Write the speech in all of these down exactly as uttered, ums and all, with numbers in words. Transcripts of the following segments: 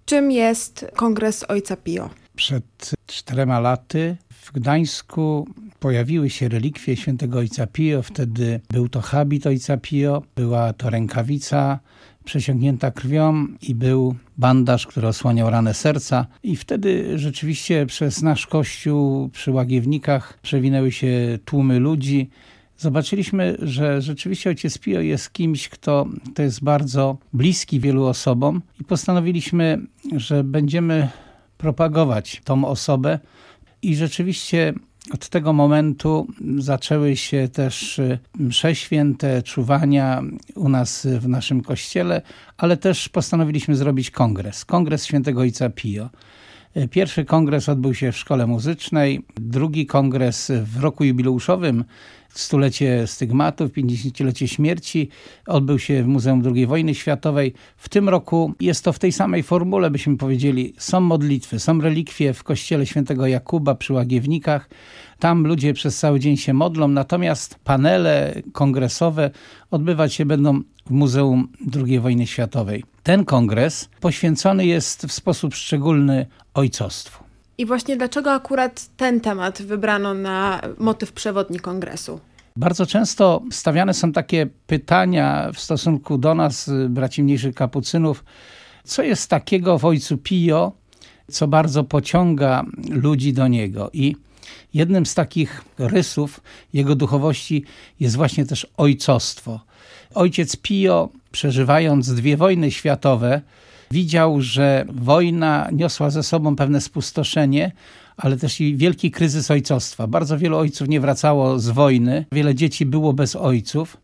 Czym jest Kongres Ojca Pio? Przed czterema laty w Gdańsku pojawiły się relikwie świętego Ojca Pio. Wtedy był to habit Ojca Pio, była to rękawica przesiąknięta krwią i był bandaż, który osłaniał ranę serca. I wtedy rzeczywiście przez nasz kościół przy Łagiewnikach przewinęły się tłumy ludzi. Zobaczyliśmy, że rzeczywiście Ojciec Pio jest kimś, kto to jest bardzo bliski wielu osobom i postanowiliśmy, że będziemy propagować tą osobę i rzeczywiście od tego momentu zaczęły się też msze święte, czuwania u nas w naszym kościele, ale też postanowiliśmy zrobić kongres, kongres świętego Ojca Pio. Pierwszy kongres odbył się w szkole muzycznej, drugi kongres w roku jubileuszowym, stulecie stygmatów, pięćdziesięciolecie śmierci, odbył się w Muzeum drugiej Wojny Światowej. W tym roku jest to w tej samej formule, byśmy powiedzieli, są modlitwy, są relikwie w kościele świętego Jakuba przy Łagiewnikach. Tam ludzie przez cały dzień się modlą, natomiast panele kongresowe odbywać się będą w Muzeum drugiej Wojny Światowej. Ten kongres poświęcony jest w sposób szczególny ojcostwu. I właśnie dlaczego akurat ten temat wybrano na motyw przewodni kongresu? Bardzo często stawiane są takie pytania w stosunku do nas, braci mniejszych kapucynów, co jest takiego w Ojcu Pio, co bardzo pociąga ludzi do niego. I jednym z takich rysów jego duchowości jest właśnie też ojcostwo. Ojciec Pio, przeżywając dwie wojny światowe, widział, że wojna niosła ze sobą pewne spustoszenie, ale też i wielki kryzys ojcostwa. Bardzo wielu ojców nie wracało z wojny, wiele dzieci było bez ojców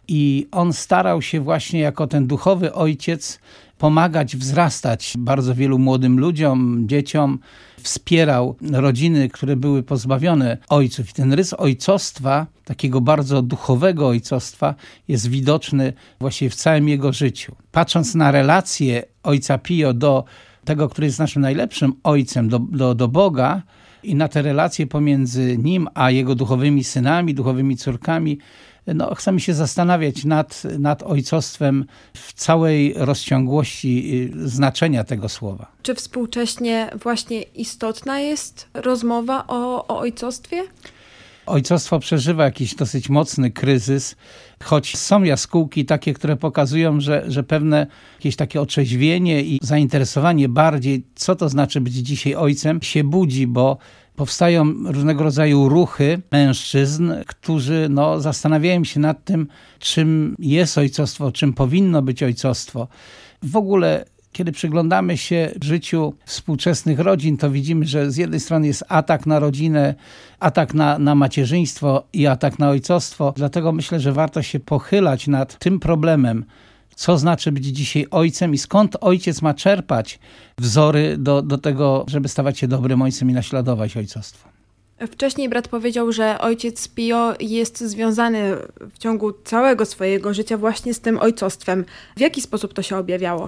i on starał się właśnie jako ten duchowy ojciec pomagać wzrastać bardzo wielu młodym ludziom, dzieciom. Wspierał rodziny, które były pozbawione ojców. I ten rys ojcostwa, takiego bardzo duchowego ojcostwa, jest widoczny właściwie w całym jego życiu. Patrząc na relację Ojca Pio do tego, który jest naszym najlepszym ojcem, do, do, do Boga i na te relacje pomiędzy nim a jego duchowymi synami, duchowymi córkami, no, chcemy się zastanawiać nad, nad ojcostwem w całej rozciągłości znaczenia tego słowa. Czy współcześnie właśnie istotna jest rozmowa o, o ojcostwie? Ojcostwo przeżywa jakiś dosyć mocny kryzys, choć są jaskółki takie, które pokazują, że, że pewne jakieś takie otrzeźwienie i zainteresowanie bardziej, co to znaczy być dzisiaj ojcem, się budzi, bo powstają różnego rodzaju ruchy mężczyzn, którzy no, zastanawiają się nad tym, czym jest ojcostwo, czym powinno być ojcostwo. W ogóle, kiedy przyglądamy się życiu współczesnych rodzin, to widzimy, że z jednej strony jest atak na rodzinę, atak na, na macierzyństwo i atak na ojcostwo. Dlatego myślę, że warto się pochylać nad tym problemem, co znaczy być dzisiaj ojcem i skąd ojciec ma czerpać wzory do, do tego, żeby stawać się dobrym ojcem i naśladować ojcostwo. Wcześniej brat powiedział, że ojciec Pio jest związany w ciągu całego swojego życia właśnie z tym ojcostwem. W jaki sposób to się objawiało?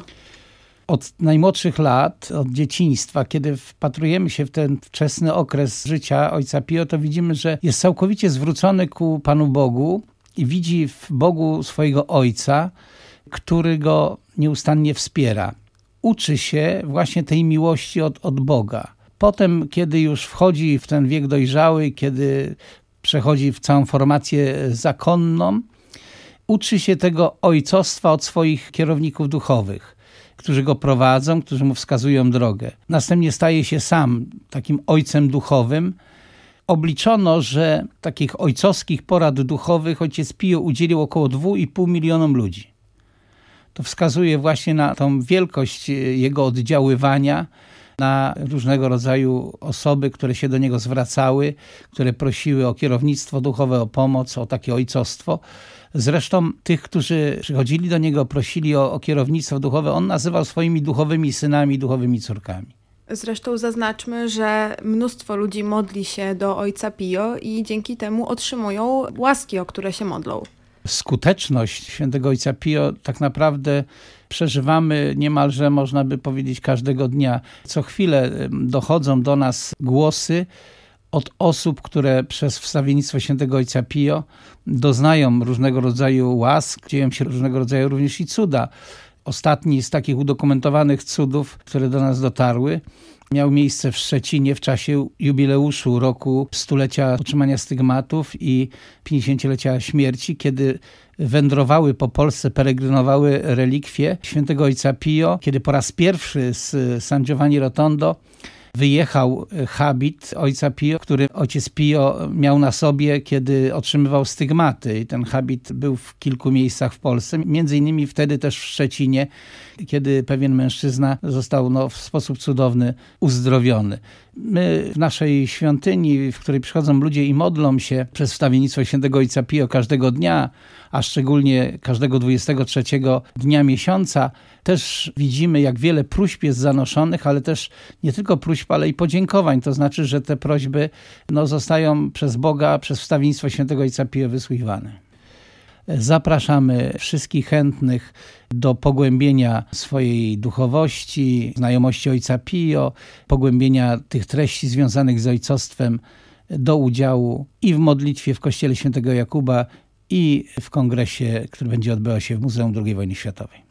Od najmłodszych lat, od dzieciństwa, kiedy wpatrujemy się w ten wczesny okres życia Ojca Pio, to widzimy, że jest całkowicie zwrócony ku Panu Bogu i widzi w Bogu swojego Ojca, który go nieustannie wspiera. Uczy się właśnie tej miłości od, od Boga. Potem, kiedy już wchodzi w ten wiek dojrzały, kiedy przechodzi w całą formację zakonną, uczy się tego ojcostwa od swoich kierowników duchowych, którzy go prowadzą, którzy mu wskazują drogę. Następnie staje się sam takim ojcem duchowym. Obliczono, że takich ojcowskich porad duchowych Ojciec Pio udzielił około dwa i pół milionom ludzi. To wskazuje właśnie na tą wielkość jego oddziaływania na różnego rodzaju osoby, które się do niego zwracały, które prosiły o kierownictwo duchowe, o pomoc, o takie ojcostwo. Zresztą tych, którzy przychodzili do niego, prosili o, o kierownictwo duchowe, on nazywał swoimi duchowymi synami, duchowymi córkami. Zresztą zaznaczmy, że mnóstwo ludzi modli się do Ojca Pio i dzięki temu otrzymują łaski, o które się modlą. Skuteczność świętego Ojca Pio tak naprawdę przeżywamy niemalże, można by powiedzieć, każdego dnia. Co chwilę dochodzą do nas głosy od osób, które przez wstawiennictwo świętego Ojca Pio doznają różnego rodzaju łask, dzieją się różnego rodzaju również i cuda. Ostatni z takich udokumentowanych cudów, które do nas dotarły, miał miejsce w Szczecinie w czasie jubileuszu roku stulecia otrzymania stygmatów i pięćdziesięciolecia śmierci, kiedy wędrowały po Polsce, peregrynowały relikwie świętego ojca Pio, kiedy po raz pierwszy z San Giovanni Rotondo wyjechał habit ojca Pio, który ojciec Pio miał na sobie, kiedy otrzymywał stygmaty. I ten habit był w kilku miejscach w Polsce, między innymi wtedy też w Szczecinie, kiedy pewien mężczyzna został no, w sposób cudowny uzdrowiony. My w naszej świątyni, w której przychodzą ludzie i modlą się przez wstawiennictwo świętego ojca Pio każdego dnia, a szczególnie każdego dwudziestego trzeciego dnia miesiąca, też widzimy, jak wiele próśb jest zanoszonych, ale też nie tylko próśb, ale i podziękowań. To znaczy, że te prośby no, zostają przez Boga, przez wstawiennictwo świętego ojca Pio wysłuchiwane. Zapraszamy wszystkich chętnych do pogłębienia swojej duchowości, znajomości ojca Pio, pogłębienia tych treści związanych z ojcostwem, do udziału i w modlitwie w kościele świętego Jakuba, i w kongresie, który będzie odbywał się w Muzeum drugiej Wojny Światowej.